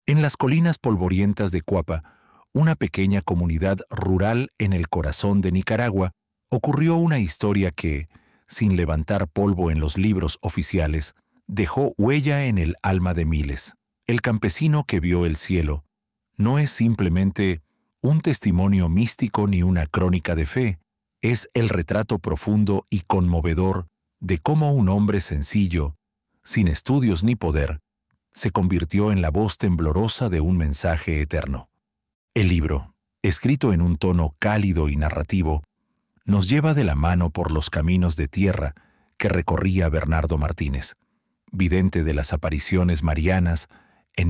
En las colinas polvorientas de Cuapa, una pequeña comunidad rural en el corazón de Nicaragua, ocurrió una historia que, sin levantar polvo en los libros oficiales, dejó huella en el alma de miles. El campesino que vio el cielo no es simplemente un testimonio místico ni una crónica de fe, es el retrato profundo y conmovedor de cómo un hombre sencillo, sin estudios ni poder, se convirtió en la voz temblorosa de un mensaje eterno. El libro, escrito en un tono cálido y narrativo, nos lleva de la mano por los caminos de tierra que recorría Bernardo Martínez, vidente de las apariciones marianas en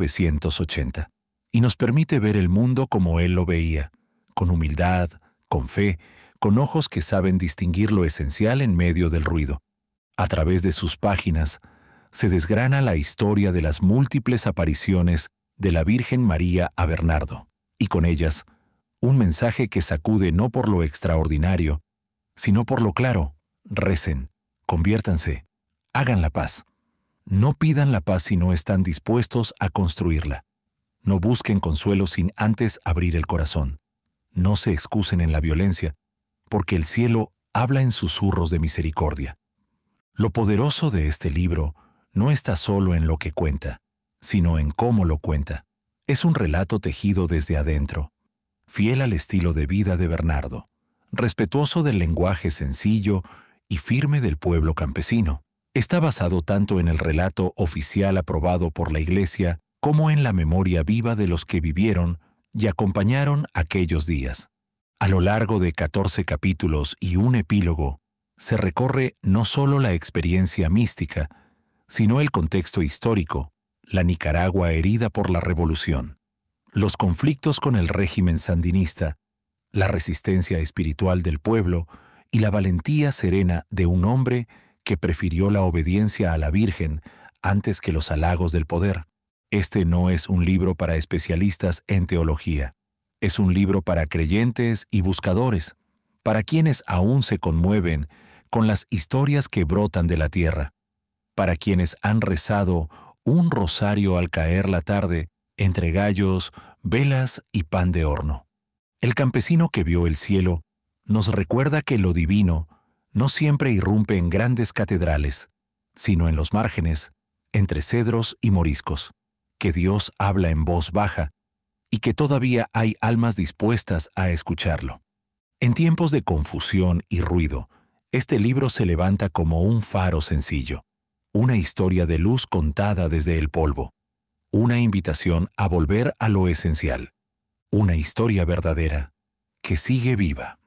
1980, y nos permite ver el mundo como él lo veía, con humildad, con fe, con ojos que saben distinguir lo esencial en medio del ruido. A través de sus páginas se desgrana la historia de las múltiples apariciones de la Virgen María a Bernardo, y con ellas, un mensaje que sacude no por lo extraordinario, sino por lo claro: recen, conviértanse, hagan la paz. No pidan la paz si no están dispuestos a construirla. No busquen consuelo sin antes abrir el corazón. No se excusen en la violencia, porque el cielo habla en susurros de misericordia. Lo poderoso de este libro no está solo en lo que cuenta, sino en cómo lo cuenta. Es un relato tejido desde adentro, fiel al estilo de vida de Bernardo, respetuoso del lenguaje sencillo y firme del pueblo campesino. Está basado tanto en el relato oficial aprobado por la Iglesia como en la memoria viva de los que vivieron y acompañaron aquellos días. A lo largo de 14 capítulos y un epílogo, se recorre no solo la experiencia mística, sino el contexto histórico, la Nicaragua herida por la revolución, los conflictos con el régimen sandinista, la resistencia espiritual del pueblo y la valentía serena de un hombre que prefirió la obediencia a la Virgen antes que los halagos del poder. Este no es un libro para especialistas en teología. Es un libro para creyentes y buscadores, para quienes aún se conmueven con las historias que brotan de la tierra, para quienes han rezado un rosario al caer la tarde entre gallos, velas y pan de horno. El campesino que vio el cielo nos recuerda que lo divino no siempre irrumpe en grandes catedrales, sino en los márgenes, entre cedros y moriscos, que Dios habla en voz baja y que todavía hay almas dispuestas a escucharlo. En tiempos de confusión y ruido, este libro se levanta como un faro sencillo, una historia de luz contada desde el polvo, una invitación a volver a lo esencial, una historia verdadera que sigue viva.